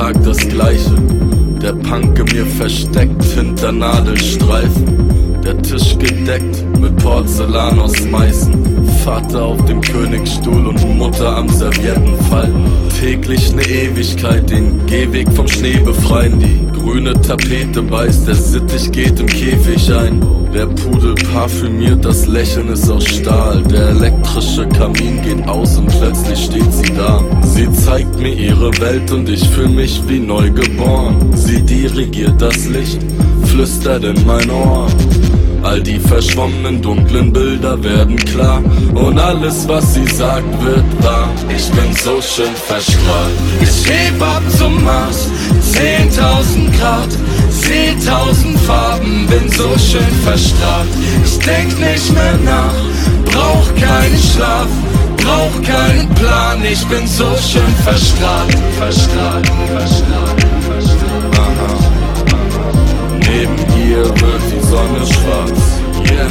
Tag das Gleiche. Der Punk in mir versteckt hinter Nadelstreifen. Der Tisch gedeckt mit Porzellan aus Meißen. Vater auf dem Königsstuhl und Mutter am Serviettenfalten. Täglich ne Ewigkeit, den Gehweg vom Schnee befreien. Die grüne Tapete beißt, der Sittich geht im Käfig ein. Der Pudel parfümiert, das Lächeln ist aus Stahl. Der elektrische Kamin geht aus und plötzlich steht sie da. Sie zeigt mir ihre Welt und ich fühl mich wie neugeboren. Sie dirigiert das Licht, flüstert in mein Ohr. All die verschwommenen dunklen Bilder werden klar und alles was sie sagt wird wahr. Ich bin so schön verstrahlt. Ich heb ab zum Mars, 10.000 Grad, seh 1000 Farben, bin so schön verstrahlt. Ich denk nicht mehr nach, brauch keinen Schlaf, brauch keinen Plan. Ich bin so schön verstrahlt, verstrahlt, verstrahlt, verstrahlt. Aha. Neben ihr wird die Sonne schwarz, yeah.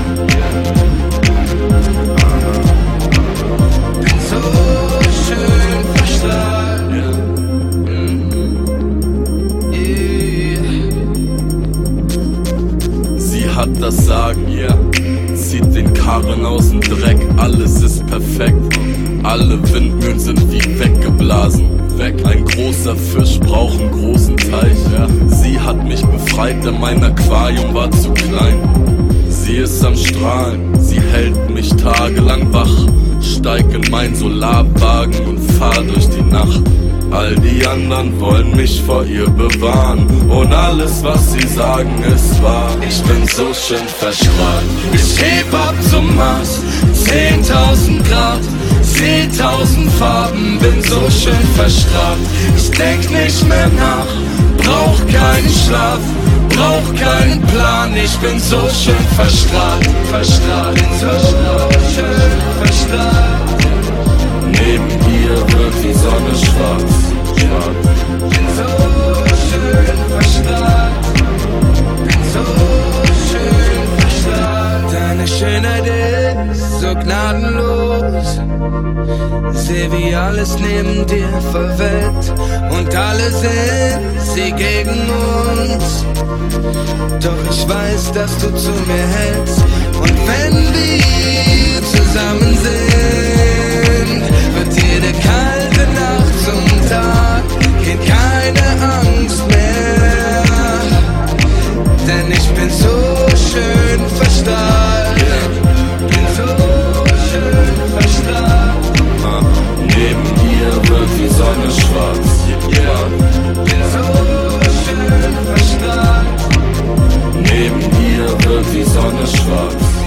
Bin so schön verstrahlt, yeah. Sie hat das Sagen, yeah. Zieht den Karren aus dem Dreck, alles ist perfekt. Alle Windmühlen sind wie weggeblasen. Weg. Ein großer Fisch braucht einen großen Teich, ja. Sie hat mich befreit, denn mein Aquarium war zu klein. Sie ist am Strahlen, sie hält mich tagelang wach. Steig in mein Solarwagen und fahr durch die Nacht. All die anderen wollen mich vor ihr bewahren und alles was sie sagen ist wahr. Ich bin so schön verstrahlt. Ich heb ab zum Mars, 10.000 Grad, seh 1000 Farben, bin so schön verstrahlt. Ich denk nicht mehr nach, brauch keinen Schlaf, brauch keinen Plan. Ich bin so schön verstrahlt, verstrahlt, bin so schön verstrahlt. Neben ihr wird die Sonne schwarz, schwarz. Bin so schön verstrahlt, bin so schön verstrahlt. Deine Schönheit ist so gnadenlos. Seh wie alles neben dir verwelkt und alle sind sie gegen uns. Doch ich weiß, dass du zu mir hältst und wenn wir zusammen sind, wird jede kalte Nacht zum Tag, geht keine Angst mehr, denn ich bin so schön verstrahlt, bin so schön verstrahlt. Neben ihr wird die Sonne schwarz, yeah. Bin so schön verstrahlt. Neben ihr wird die Sonne schwarz.